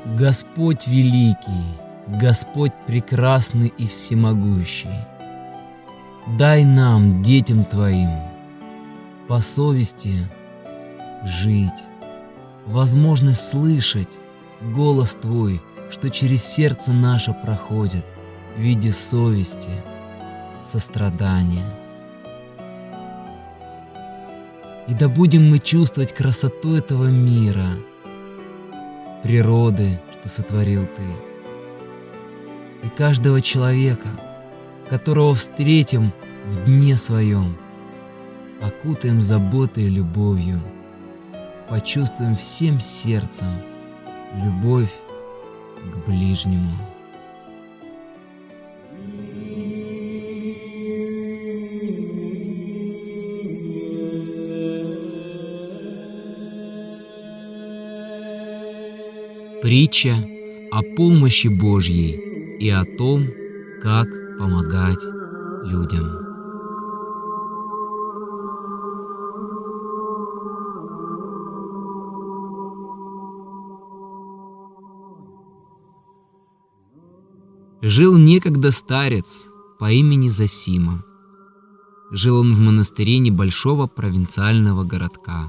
Господь великий, Господь прекрасный и всемогущий. Дай нам, детям Твоим, по совести жить, возможность слышать голос Твой, что через сердце наше проходит в виде совести, сострадания. И да будем мы чувствовать красоту этого мира, природы, что сотворил Ты, и каждого человека, которого встретим в дне своем, окутаем заботой и любовью, почувствуем всем сердцем любовь к ближнему. Притча о помощи Божьей и о том, как помогать людям. Жил некогда старец по имени Зосима. Жил он в монастыре небольшого провинциального городка.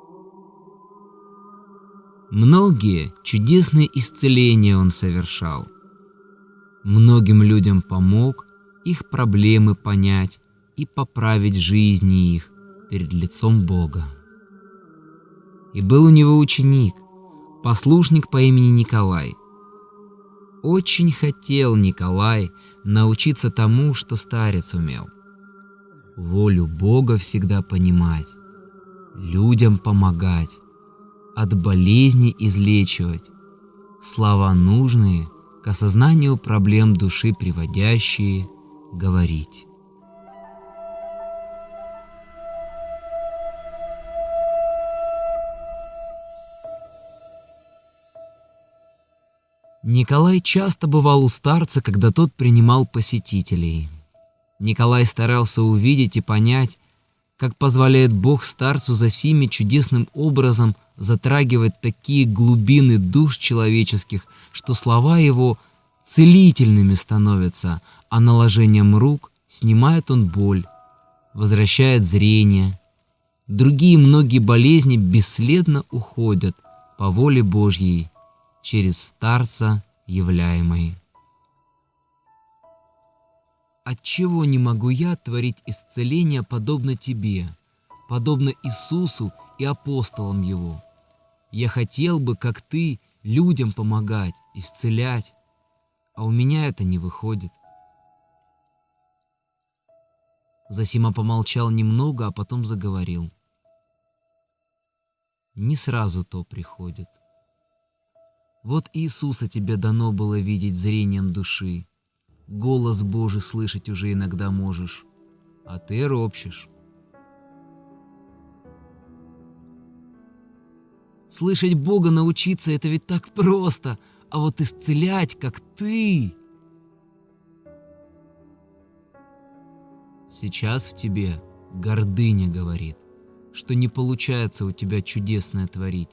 Многие чудесные исцеления он совершал. Многим людям помог их проблемы понять и поправить жизни их перед лицом Бога. И был у него ученик, послушник по имени Николай. Очень хотел Николай научиться тому, что старец умел. Волю Бога всегда понимать, людям помогать, от болезней излечивать, слова нужные, к осознанию проблем души приводящие, говорить. Николай часто бывал у старца, когда тот принимал посетителей. Николай старался увидеть и понять, как позволяет Бог старцу Зосиме чудесным образом затрагивать такие глубины душ человеческих, что слова его целительными становятся, а наложением рук снимает он боль, возвращает зрение. Другие многие болезни бесследно уходят по воле Божьей через старца являемой. Отчего не могу я творить исцеление подобно Тебе, подобно Иисусу и апостолам Его? Я хотел бы, как Ты, людям помогать, исцелять, а у меня это не выходит. Зосима помолчал немного, а потом заговорил. Не сразу то приходит. Вот Иисуса тебе дано было видеть зрением души, голос Божий слышать уже иногда можешь, а ты ропщешь. Слышать Бога научиться — это ведь так просто, а вот исцелять, как Ты. Сейчас в тебе гордыня говорит, что не получается у тебя чудесное творить.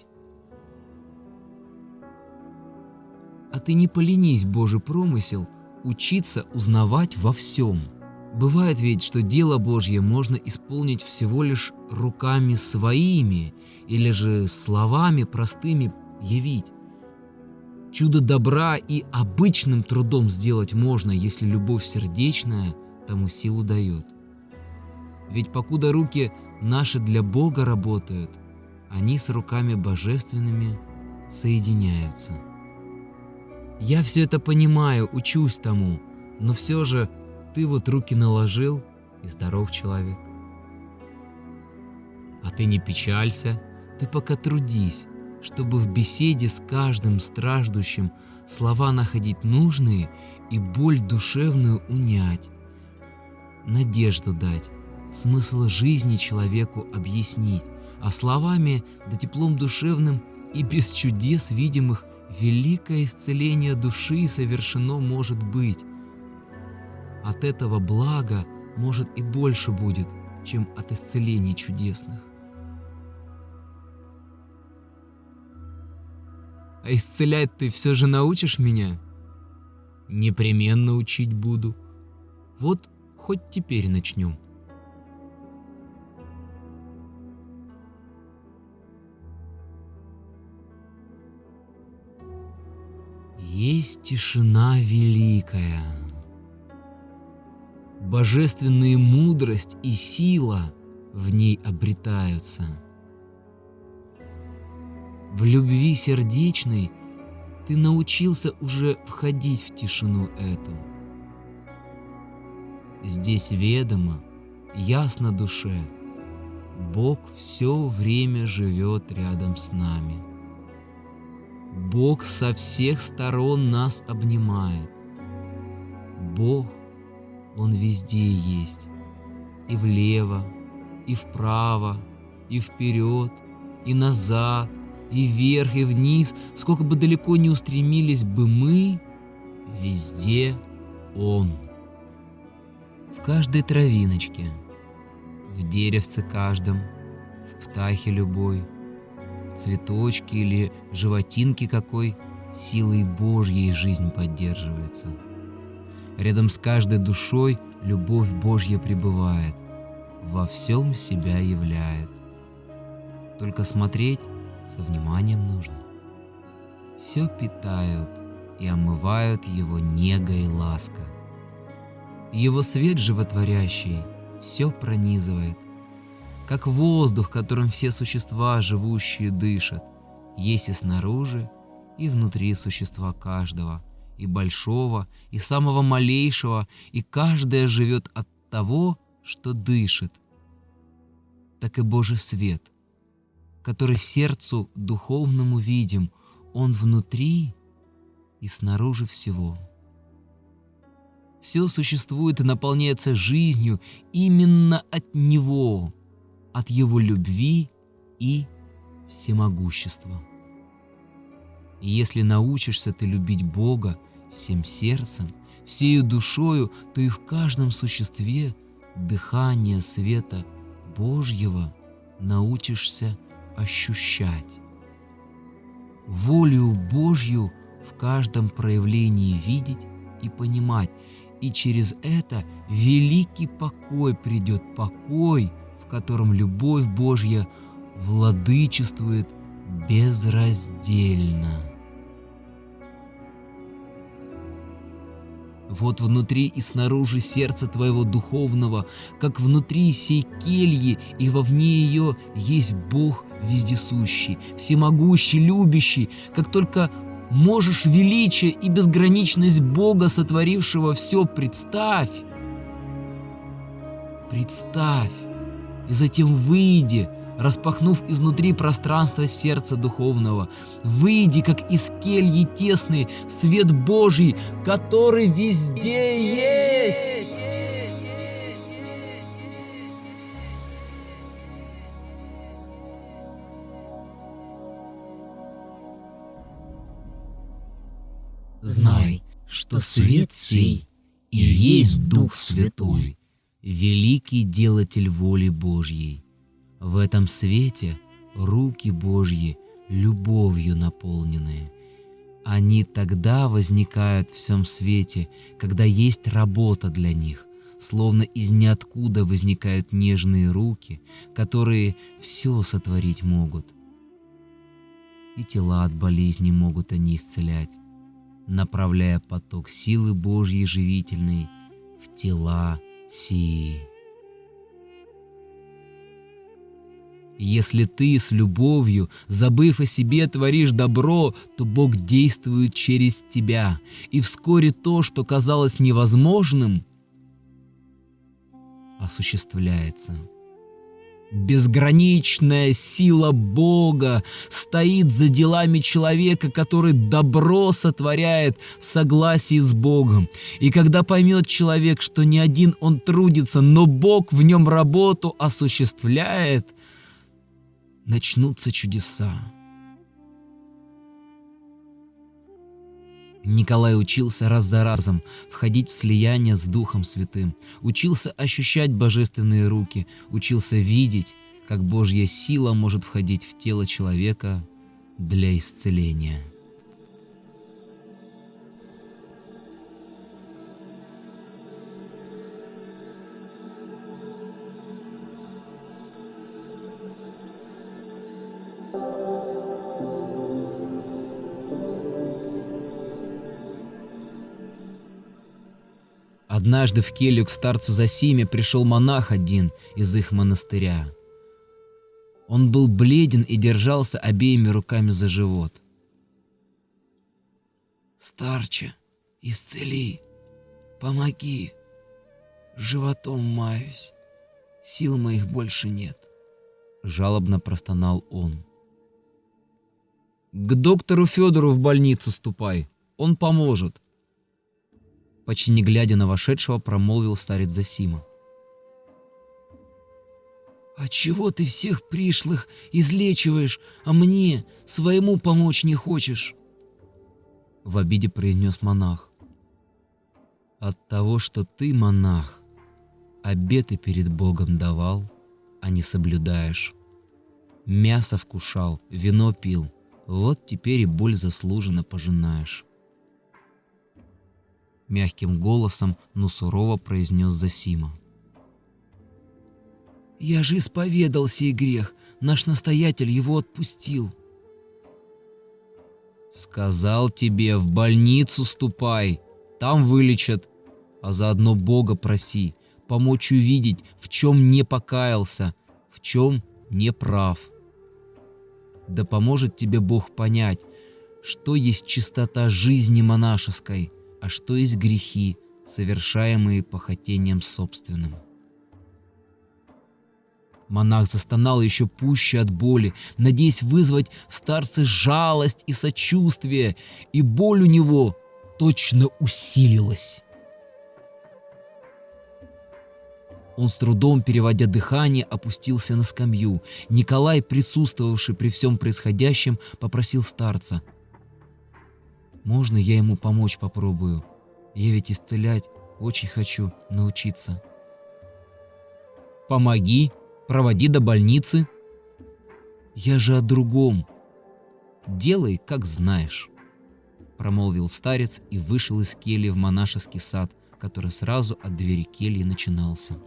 А ты не поленись, Божий промысел, учиться узнавать во всем. Бывает ведь, что дело Божье можно исполнить всего лишь руками своими или же словами простыми явить. Чудо добра и обычным трудом сделать можно, если любовь сердечная тому силу дает. Ведь покуда руки наши для Бога работают, они с руками божественными соединяются. Я все это понимаю, учусь тому, но все же ты вот руки наложил, и здоров человек. А ты не печалься, ты пока трудись, чтобы в беседе с каждым страждущим слова находить нужные и боль душевную унять, надежду дать, смысл жизни человеку объяснить, а словами да теплом душевным и без чудес видимых великое исцеление души совершено может быть. От этого блага, может, и больше будет, чем от исцелений чудесных. А исцелять ты все же научишь меня? Непременно учить буду. Вот хоть теперь начнем. Есть тишина великая. Божественная мудрость и сила в ней обретаются. В любви сердечной ты научился уже входить в тишину эту. Здесь ведомо, ясно душе, Бог все время живет рядом с нами. Бог со всех сторон нас обнимает. Бог, Он везде есть, и влево, и вправо, и вперед, и назад, и вверх, и вниз, сколько бы далеко ни устремились бы мы, везде Он. В каждой травиночке, в деревце каждом, в птахе любой, в цветочке или животинке какой силой Божьей жизнь поддерживается. Рядом с каждой душой любовь Божья пребывает, во всем себя являет. Только смотреть со вниманием нужно. Все питают и омывают его нега и ласка. Его свет животворящий все пронизывает, как воздух, которым все существа живущие дышат, есть и снаружи, и внутри существа каждого, и большого, и самого малейшего, и каждое живет от того, что дышит. Так и Божий свет, который сердцу духовному видим, он внутри и снаружи всего. Все существует и наполняется жизнью именно от Него, от Его любви и всемогущества. И если научишься ты любить Бога всем сердцем, всею душою, то и в каждом существе дыхание света Божьего научишься ощущать. Волю Божью в каждом проявлении видеть и понимать, и через это великий покой придет, покой, в котором любовь Божья владычествует безраздельно. Вот внутри и снаружи сердца твоего духовного, как внутри сей кельи и вовне ее, есть Бог вездесущий, всемогущий, любящий, как только можешь величие и безграничность Бога, сотворившего все, представь, и затем выйди, распахнув изнутри пространство сердца духовного. Выйди, как из кельи тесной, в свет Божий, который везде есть. Знай, что свет сей и есть Дух Святой, великий делатель воли Божьей. В этом свете руки Божьи любовью наполненные. Они тогда возникают в всем свете, когда есть работа для них, словно из ниоткуда возникают нежные руки, которые все сотворить могут. И тела от болезней могут они исцелять, направляя поток силы Божьей живительной в тела сии. Если ты с любовью, забыв о себе, творишь добро, то Бог действует через тебя, и вскоре то, что казалось невозможным, осуществляется. Безграничная сила Бога стоит за делами человека, который добро сотворяет в согласии с Богом. И когда поймет человек, что не один он трудится, но Бог в нем работу осуществляет, начнутся чудеса. Николай учился раз за разом входить в слияние с Духом Святым, учился ощущать божественные руки, учился видеть, как Божья сила может входить в тело человека для исцеления. Однажды в келью к старцу Зосиме пришел монах один из их монастыря. Он был бледен и держался обеими руками за живот. «Старче, исцели, помоги, животом маюсь, сил моих больше нет», — жалобно простонал он. «К доктору Федору в больницу ступай, он поможет», — почти не глядя на вошедшего, промолвил старец Зосима. «А чего ты всех пришлых излечиваешь, а мне своему помочь не хочешь?» — в обиде произнес монах. «От того, что ты, монах, обеты перед Богом давал, а не соблюдаешь. Мясо вкушал, вино пил, вот теперь и боль заслуженно пожинаешь». Мягким голосом, но сурово произнес Зосима. «Я же исповедал сей грех, наш настоятель его отпустил». «Сказал тебе, в больницу ступай, там вылечат, а заодно Бога проси, помочь увидеть, в чем не покаялся, в чем не прав. Да поможет тебе Бог понять, что есть чистота жизни монашеской, а что есть грехи, совершаемые по хотениям собственным». Монах застонал еще пуще от боли, надеясь вызвать в старце жалость и сочувствие, и боль у него точно усилилась. Он с трудом, переводя дыхание, опустился на скамью. Николай, присутствовавший при всем происходящем, попросил старца: «Можно я ему помочь попробую? Я ведь исцелять очень хочу научиться». «Помоги, проводи до больницы». «Я же о другом. Делай, как знаешь», — промолвил старец и вышел из кельи в монашеский сад, который сразу от двери кельи начинался.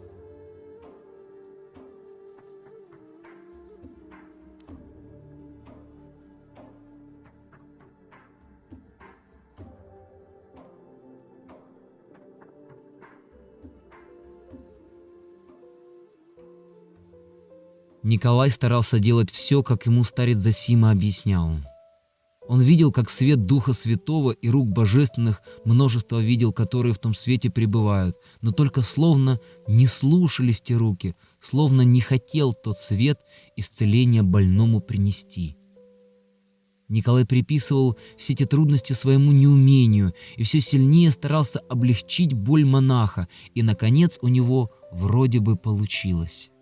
Николай старался делать все, как ему старец Зосима объяснял. Он видел, как свет Духа Святого и рук божественных множество видел, которые в том свете пребывают, но только словно не слушались те руки, словно не хотел тот свет исцеления больному принести. Николай приписывал все эти трудности своему неумению и все сильнее старался облегчить боль монаха, и, наконец, у него вроде бы получилось.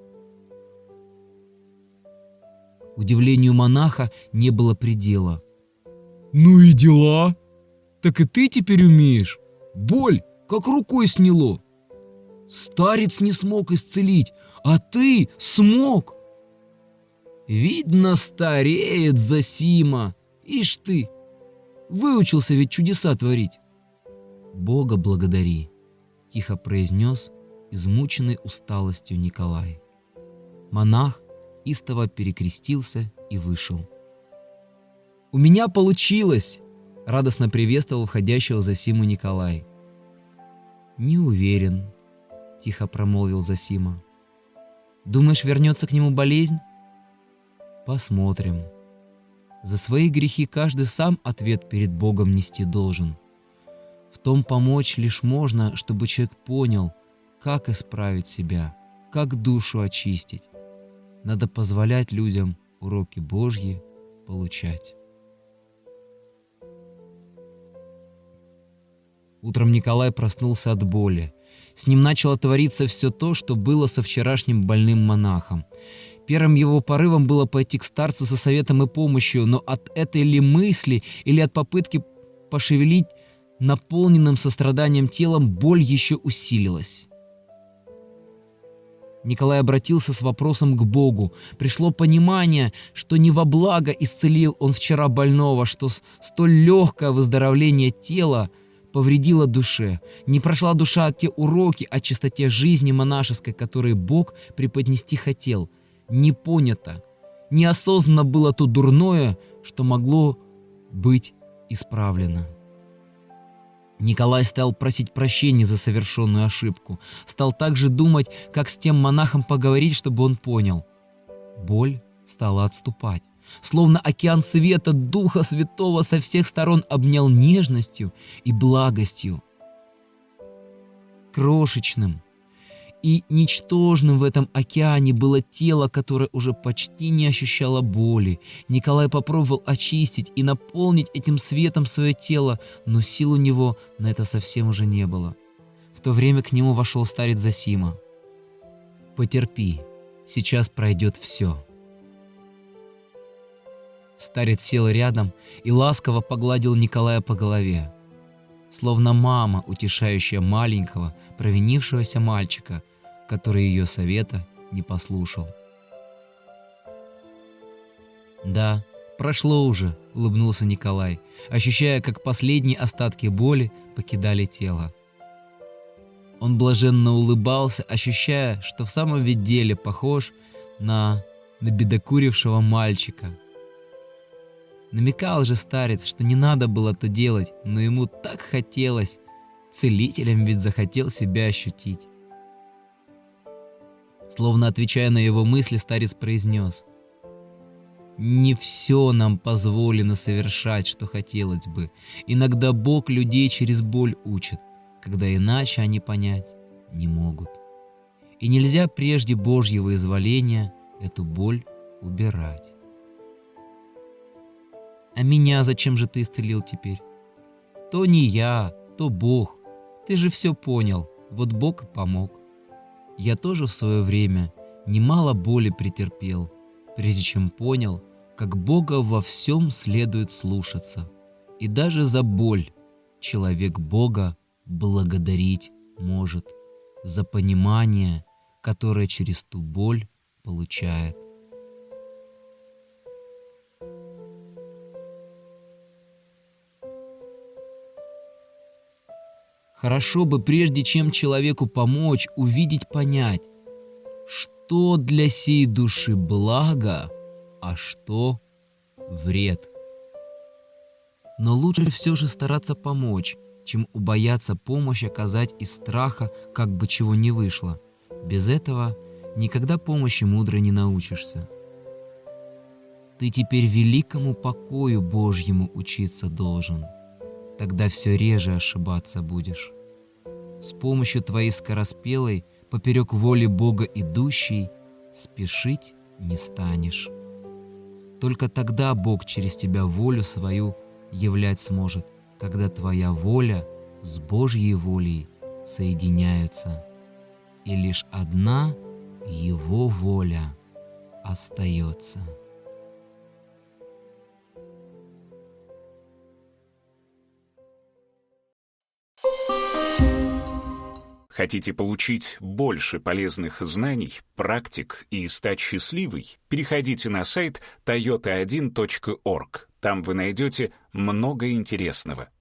Удивлению монаха не было предела. «Ну и дела! Так и ты теперь умеешь! Боль как рукой сняло! Старец не смог исцелить, а ты смог! Видно, стареет Зосима! Ишь ты! Выучился ведь чудеса творить!» «Бога благодари!» — тихо произнес измученный усталостью Николай. Монах истово перекрестился и вышел. «У меня получилось!» — радостно приветствовал входящего Зосиму Николай. «Не уверен», — тихо промолвил Зосима. «Думаешь, вернется к нему болезнь?» «Посмотрим. За свои грехи каждый сам ответ перед Богом нести должен. В том помочь лишь можно, чтобы человек понял, как исправить себя, как душу очистить. Надо позволять людям уроки Божьи получать». Утром Николай проснулся от боли. С ним начало твориться все то, что было со вчерашним больным монахом. Первым его порывом было пойти к старцу за советом и помощью, но от этой ли мысли или от попытки пошевелить наполненным состраданием телом боль еще усилилась. Николай обратился с вопросом к Богу. Пришло понимание, что не во благо исцелил он вчера больного, что столь легкое выздоровление тела повредило душе. Не прошла душа те уроки о чистоте жизни монашеской, которые Бог преподнести хотел. Не понято, неосознанно было то дурное, что могло быть исправлено. Николай стал просить прощения за совершенную ошибку. Стал также думать, как с тем монахом поговорить, чтобы он понял. Боль стала отступать. Словно океан света Духа Святого со всех сторон обнял нежностью и благостью. Крошечным и ничтожным в этом океане было тело, которое уже почти не ощущало боли. Николай попробовал очистить и наполнить этим светом свое тело, но сил у него на это совсем уже не было. В то время к нему вошел старец Зосима. «Потерпи, сейчас пройдет все». Старец сел рядом и ласково погладил Николая по голове, словно мама, утешающая маленького, провинившегося мальчика, который ее совета не послушал. «Да, прошло уже», — улыбнулся Николай, ощущая, как последние остатки боли покидали тело. Он блаженно улыбался, ощущая, что в самом ведь деле похож на набедокурившего мальчика. Намекал же старец, что не надо было это делать, но ему так хотелось, целителем ведь захотел себя ощутить. Словно отвечая на его мысли, старец произнес: «Не все нам позволено совершать, что хотелось бы. Иногда Бог людей через боль учит, когда иначе они понять не могут. И нельзя прежде Божьего изволения эту боль убирать». «А меня зачем же ты исцелил теперь?» «То не я, то Бог. Ты же все понял, вот Бог и помог. Я тоже в свое время немало боли претерпел, прежде чем понял, как Бога во всем следует слушаться. И даже за боль человек Бога благодарить может, за понимание, которое через ту боль получает». Хорошо бы, прежде чем человеку помочь, увидеть, понять, что для сей души благо, а что вред. Но лучше все же стараться помочь, чем убояться помощь оказать из страха, как бы чего не вышло. Без этого никогда помощи мудро не научишься. Ты теперь великому покою Божьему учиться должен. Тогда все реже ошибаться будешь. С помощью твоей скороспелой, поперек воли Бога идущей, спешить не станешь. Только тогда Бог через тебя волю свою являть сможет, когда твоя воля с Божьей волей соединяются, и лишь одна Его воля остается. Хотите получить больше полезных знаний, практик и стать счастливой? Переходите на сайт toyota1.org. Там вы найдете много интересного.